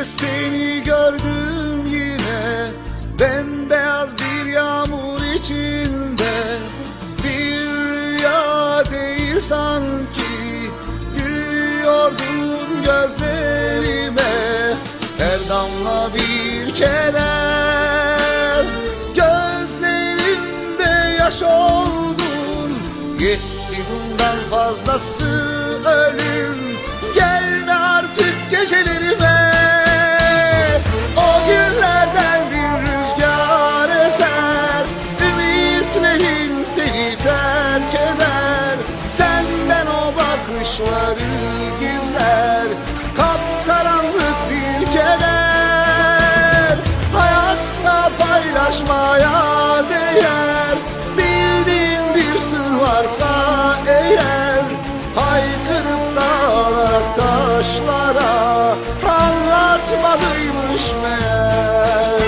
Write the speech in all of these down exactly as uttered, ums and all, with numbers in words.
seni gördüm yine, bembeyaz bir yağmur içinde. Bir rüya değil sanki, gülüyordun gözlerime. Her damla bir keder, gözlerimde yaş oldun. Yetti bundan fazlası ölüm, gelme artık gecelerime. O günlerden bir rüzgar eser, ümitlerin seni terk eder. Senden o bakışları gizler, kapkaranlık bir keder. Hayatta paylaşmaya değer, bildiğin bir sır varsa eğer, haykırıp dağlara taşlara anlatmalıymış meğer.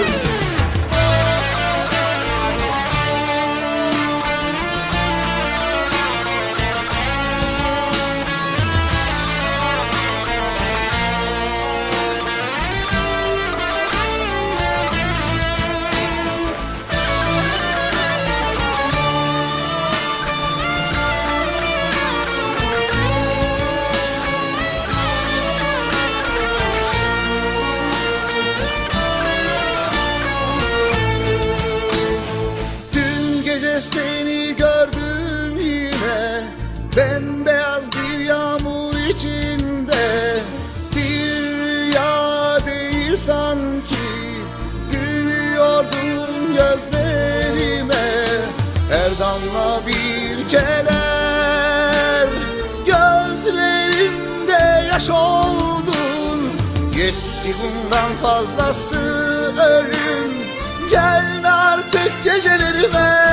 Seni gördüm yine, bembeyaz bir yağmur içinde. Bir rüya değil sanki, gülüyordun gözlerime. Her damla bir keder, gözlerimde yaş oldun. Yetti bundan fazlası ölüm, gelme artık gecelerime.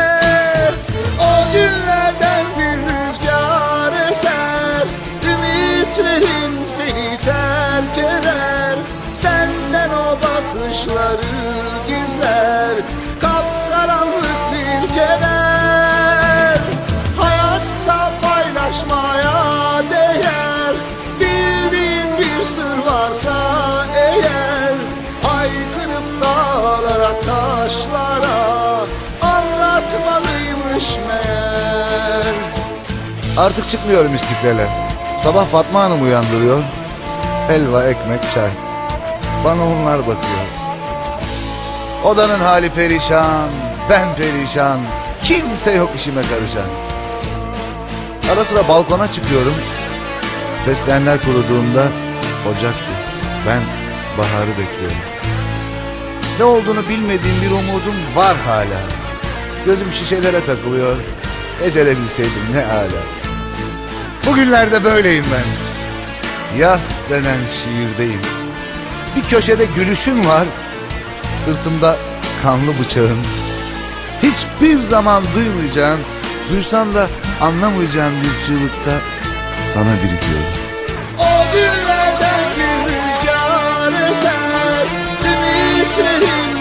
O günlerden bir rüzgar eser, ümitlerin seni terk eder. Senden o bakışları gizler, kapkaranlık bir keder. Hayatta paylaşmaya değer, bildiğin bir sır varsa eğer, haykırıp dağlara taşlara anlatmalıymış meğer. Artık çıkmıyorum istiklale. Sabah Fatma Hanım uyandırıyor. Helva, ekmek, çay. Bana onlar bakıyor. Odanın hali perişan, ben perişan. Kimse yok işime karışan. Ara sıra balkona çıkıyorum. Fesleğenler kuruduğunda ocaktı. Ben baharı bekliyorum. Ne olduğunu bilmediğim bir umudum var hala. Gözüm şişelere takılıyor. Becerebilseydim ne âlâ. Bugünlerde böyleyim ben. Yas denen şiirdeyim. Bir köşede gülüşün var, sırtımda kanlı bıçağın. Hiçbir zaman duymayacağın, duysan da anlamayacağın bir çığlıkta sana birikiyorum. O günlerden bir rüzgar eser, ümitlerin